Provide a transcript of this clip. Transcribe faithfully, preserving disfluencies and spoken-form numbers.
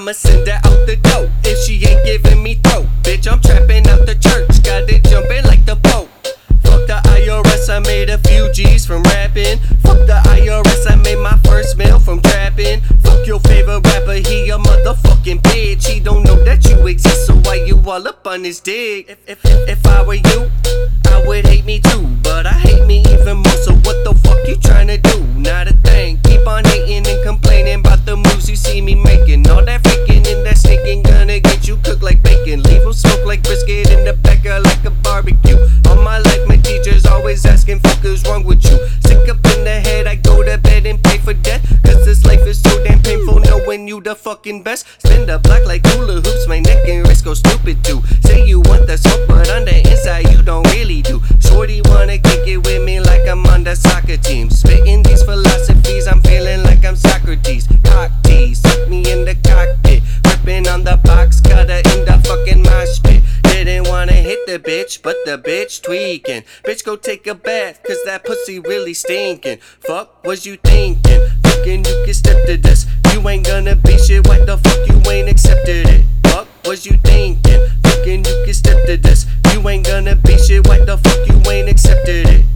I'ma send her out the door if she ain't giving me throat. Bitch, I'm trapping out the church, got it jumping like the Pope. Fuck the I R S, I made a few G's from rapping. Fuck the I R S, I made my first meal from trapping. Fuck your favorite rapper, he a motherfucking bitch. He don't know that you exist, so why you all up on his dick? If, if, if, if I were you, I would hate me too, but I hate me even more, so what the fuck you tryna do? Not a thing, keep on hating and complaining about the moves you see me making. All that faking and that stinking gonna get you cooked like bacon. Leave 'em smoke like brisket in the back of like a barbecue. All my life my teachers always asking fuck is wrong with you. Sick up in the head, I go to bed and pray for death, cause this life is so damn painful knowing you the fucking best. Spin the block like hula hoops, my neck and wrist go stupid too. Say you want the smoke, but on the inside you don't really do. Shorty wanna kick it with me like I'm on the soccer team. Spitting these philosophies, I'm feeling like I'm Socrates. Cock tease, suck me in the cockpit, ripping on the box cutter in the fucking mosh pit. Didn't wanna hit the bitch, but the bitch tweaking. Bitch, go take a bath, cause that pussy really stinking. Fuck was you thinking? Fucking you can step to this. You ain't gonna be shit, why the fuck you ain't accepted it? Fuck was you thinking? Fucking you can step to this. You ain't gonna be shit, why the fuck you ain't accepted it?